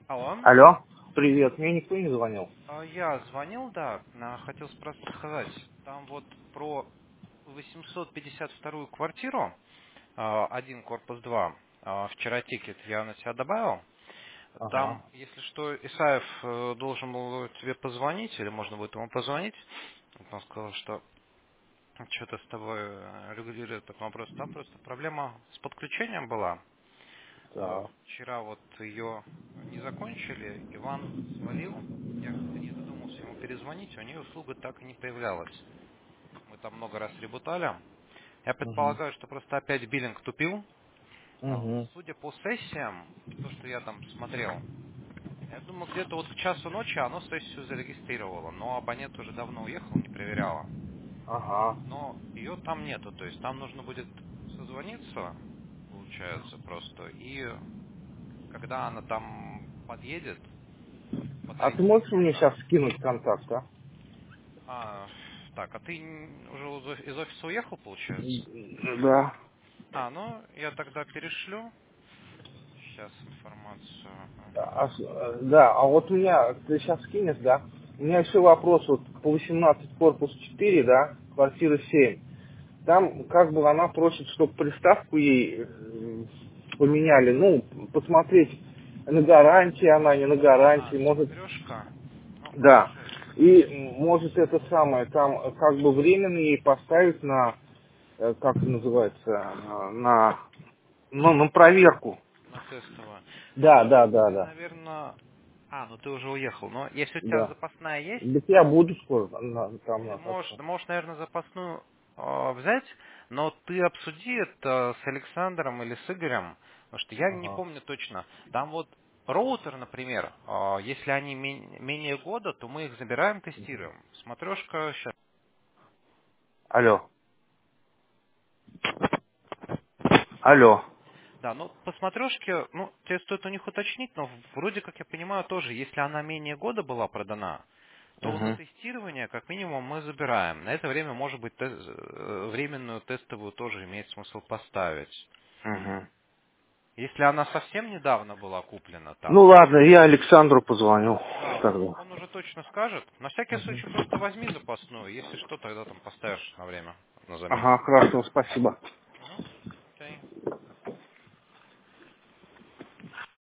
Алло. Алло, привет, мне никто не звонил. Я звонил, да, хотел сказать, там вот про 852-ю квартиру, один корпус 2, вчера тикет я на тебя добавил. Ага. Там, если что, Исаев должен был тебе позвонить, или можно будет ему позвонить. Вот он сказал, что что-то с тобой регулирует этот вопрос. Там просто проблема с подключением была. Так. Вчера вот ее не закончили, Иван звонил, я как-то не додумался ему перезвонить, у нее услуга так и не появлялась. Мы там много раз ребутали. Я Угу. предполагаю, что просто опять биллинг тупил. Угу. Судя по сессиям и то, что я там смотрел, я думаю, где-то вот к часу ночи оно сессию зарегистрировало, но абонент уже давно уехал, не проверяла. Ага. Но ее там нету, то есть там нужно будет созвониться, получается, просто, и когда она там подъедет, А ты подойти можешь мне туда. сейчас скинуть контакт, а? А, так, а ты уже из офиса уехал, получается? Да. Ну, я тогда перешлю сейчас информацию. А да, а вот у меня, ты сейчас скинешь, да? У меня еще вопрос вот по 18 корпус 4, да, квартира 7. Там как бы она просит, чтобы приставку ей поменяли, ну, посмотреть, на гарантии она, не на гарантии, может. Смотрешка. Ну, Да. слушай, И может это самое, там как бы временно ей поставить на, как это называется, на, ну, на проверку. на тестовую. Да, Слушай, да, да, ты, да. наверное... Ну ты уже уехал. Но если у тебя Да. запасная есть, Так я буду скоро там ты на можешь, таком. наверное, запасную взять, но ты обсуди это с Александром или с Игорем, потому что я не Ага. помню точно. Там вот роутер, например, если они менее года, то мы их забираем, тестируем. Смотрешка сейчас. Алло. Алло. Да, ну по смотрешке, ну, тебе стоит у них уточнить, но вроде как я понимаю тоже, если она менее года была продана, то на Угу. тестирование, как минимум, мы забираем. На это время, может быть, временную тестовую тоже имеет смысл поставить. Угу. Если она совсем недавно была куплена Ну там, ладно, я Александру позвоню да, тогда. он уже точно скажет. На всякий Мгм. случай просто возьми запасную. Если что, тогда там поставишь на время, на замену. Ага, хорошо, спасибо.